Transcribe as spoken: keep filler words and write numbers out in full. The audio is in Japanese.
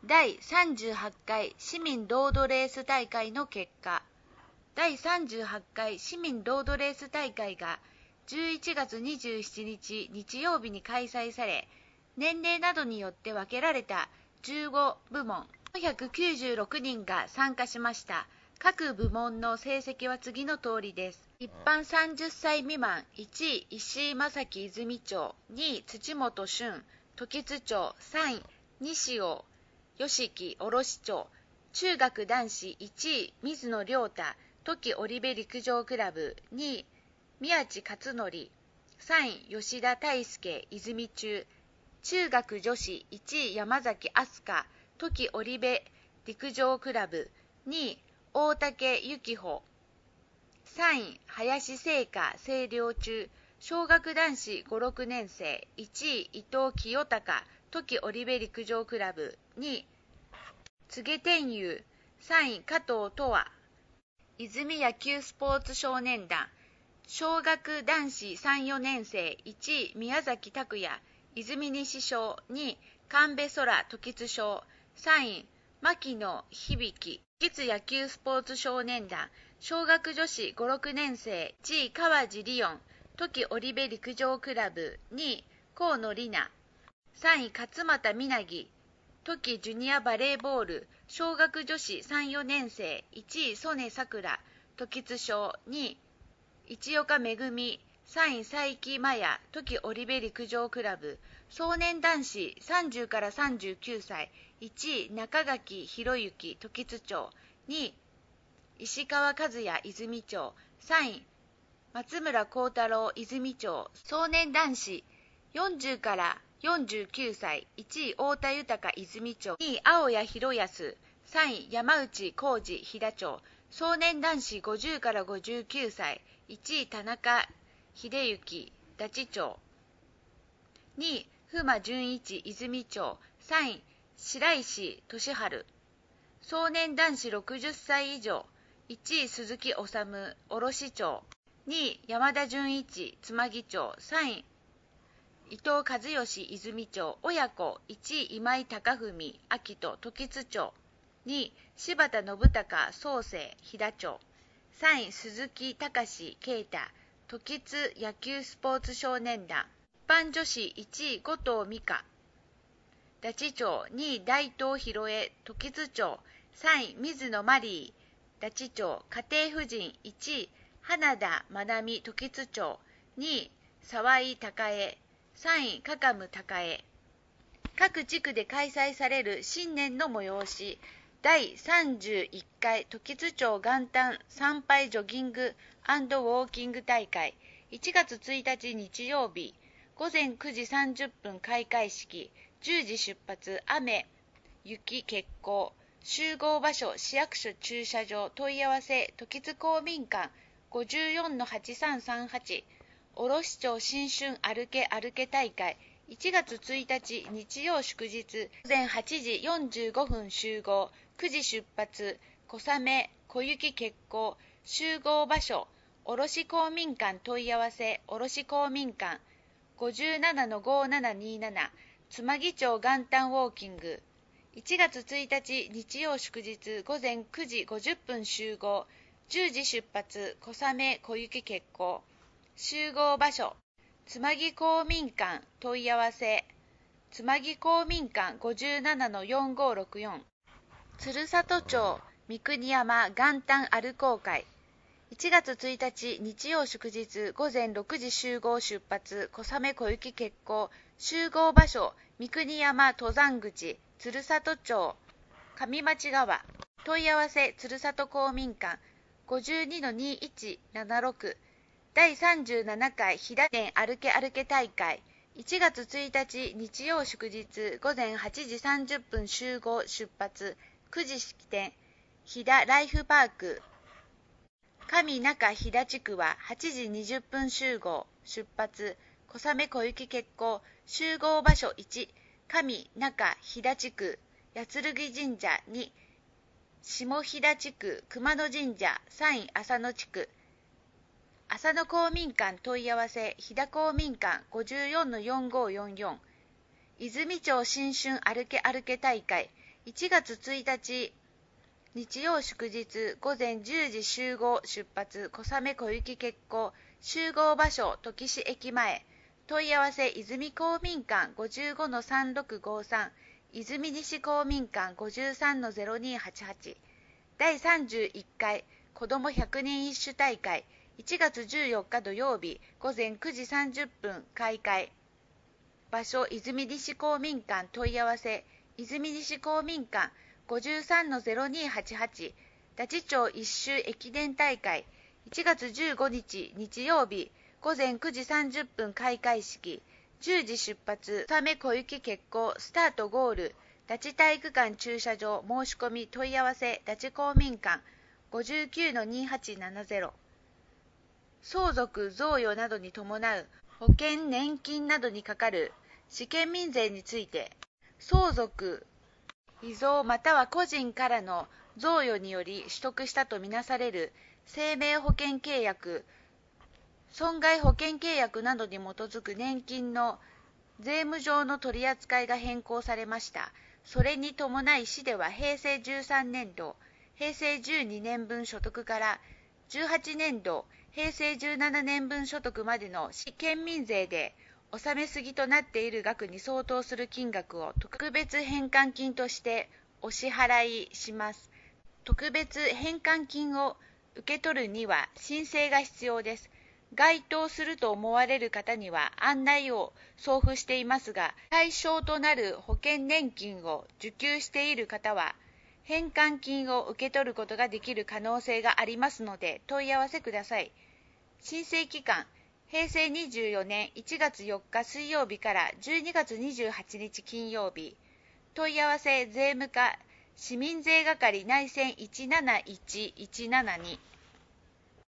だいさんじゅうはちかい市民ロードレース大会の結果。だいさんじゅうはちかい市民ロードレース大会がじゅういちがつにじゅうしちにち日曜日に開催され、年齢などによって分けられたじゅうごぶもん、よんひゃくきゅうじゅうろくにんが参加しました。各部門の成績は次の通りです。一般さんじゅっさい未満、いちい石井正樹泉町、にい土本俊時津町、さんい西尾吉木卸町。中学男子いちい水野亮太時織部陸上クラブ、にい宮地勝則、さんい吉田大輔泉中。中学女子いちい山崎飛鳥時織部陸上クラブ、にい大竹幸穂、さんい林聖華星稜中。小学男子ご、ろくねんせいいちい伊藤清隆時織部陸上クラブ、にい柘植天佑、さんい加藤斗亜泉野球スポーツ少年団。小学男子さん、よねんせいいちい宮崎拓也泉西小、にい神戸空時津小、さんい牧野響時津野球スポーツ少年団。小学女子ご、ろくねんせいいちい川地理音時織部陸上クラブ、にい河野里奈、さんい勝俣みなぎ時ジュニアバレーボール。小学女子さん、よねんせいいちい曽根さくら時津小、にい市岡めぐみ、さんい佐伯麻也時織部陸上クラブ。少年男子さんじゅうからさんじゅうきゅうさいいちい中垣博之時津町、にい石川和也泉町、さんい松村幸太郎泉町。少年男子よんじゅうからよんじゅうきゅうさいいちい太田豊泉町、にい青谷博康、さんい山内浩二飛騨町。少年男子ごじゅうからごじゅうきゅうさいいちい田中秀幸ダチ町、にい隈純一泉町、さんい白石俊治。少年男子ろくじゅっさい以上いちい鈴木治卸町、にい山田純一妻木町、さんい伊藤和義泉町。親子いちい今井貴文秋田時津町、にい柴田信孝創生飛騨町、さんい鈴木隆啓太時津野球スポーツ少年団。一般女子いちい後藤美香ダチ町、にい大東博恵時津町、さんい水野マリーダチ町。家庭婦人いちい花田愛美時津町、にい沢井孝恵、さんい加賀孝恵。各地区で開催される新年の催し。だいさんじゅういっかい時津町元旦参拝ジョギング&ウォーキング大会。いちがつついたち日曜日、ごぜんくじさんじゅっぷん開会式、じゅうじ出発、雨、雪、欠航。集合場所、市役所駐車場、問い合わせ、時津公民館 ごじゅうよんのはちさんさんはち。卸町新春歩け歩け大会。いちがつついたち日曜祝日、午前はちじよんじゅうごふん集合、くじ出発、小雨、小雪欠航。集合場所、卸公民館問い合わせ、卸公民館 ごじゅうななのごーななにーなな。妻木町元旦ウォーキング。いちがつついたち日曜祝日、午前くじごじゅっぷん集合、じゅうじ出発、小雨、小雪欠航。集合場所、妻木公民館問い合わせ、妻木公民館 ごじゅうななのよんごーろくよん。鶴里町三国山元旦歩こう会。いちがつついたち日曜祝日、午前ろくじ集合出発、小雨小雪欠航。集合場所、三国山登山口、鶴里町上町川。問い合わせ、鶴里公民館 ごじゅうにのにーいちななろく。だいさんじゅうななかい飛騨店歩け歩け大会。いちがつついたち日曜祝日、午前はちじさんじゅっぷん集合出発、くじ式典、飛騨ライフパーク。上中飛騨地区ははちじにじゅっぷん集合出発、小雨小雪欠航。集合場所いち、上中飛騨地区八剣神社。に下飛騨地区熊野神社。さんい浅野地区浅野公民館問い合わせ、飛騨公民館 ごじゅうよんのよんごーよんよん。泉町新春歩け歩け大会。 いちがつついたち日曜祝日午前じゅうじ集合出発小雨小雪決行集合場所土岐市駅前問い合わせ泉公民館 ごじゅうごのさんろくごさん 泉西公民館 ごじゅうさんのゼロにはちはち だいさんじゅういっかい子どもひゃくにん一首大会いちがつじゅうよっか土曜日午前くじさんじゅっぷん開会場所泉西公民館問い合わせ泉西公民館 ごじゅうさんのゼロにはちはち 太地町一周駅伝大会いちがつじゅうごにち日曜日午前くじさんじゅっぷん開会式じゅうじ出発小雨小雪決行スタートゴール太地体育館駐車場申し込み問い合わせ太地公民館 ごじゅうきゅうのにはちななゼロ 相続贈与などに伴う保険年金などにかかる試験民税について相続遺贈または個人からの贈与により取得したとみなされる生命保険契約損害保険契約などに基づく年金の税務上の取り扱いが変更されました。それに伴い市では平成じゅうさんねんど平成じゅうにねんぶん所得からじゅうはちねんど平成じゅうななねんぶん所得までの市県民税で納めすぎとなっている額に相当する金額を特別返還金としてお支払いします。特別返還金を受け取るには申請が必要です。該当すると思われる方には案内を送付していますが、対象となる保険年金を受給している方は返還金を受け取ることができる可能性がありますので問い合わせください。申請期間平成にじゅうよねんいちがつよっか水曜日からじゅうにがつにじゅうはちにち金曜日。問い合わせ税務課市民税係内線いちなないちいちななに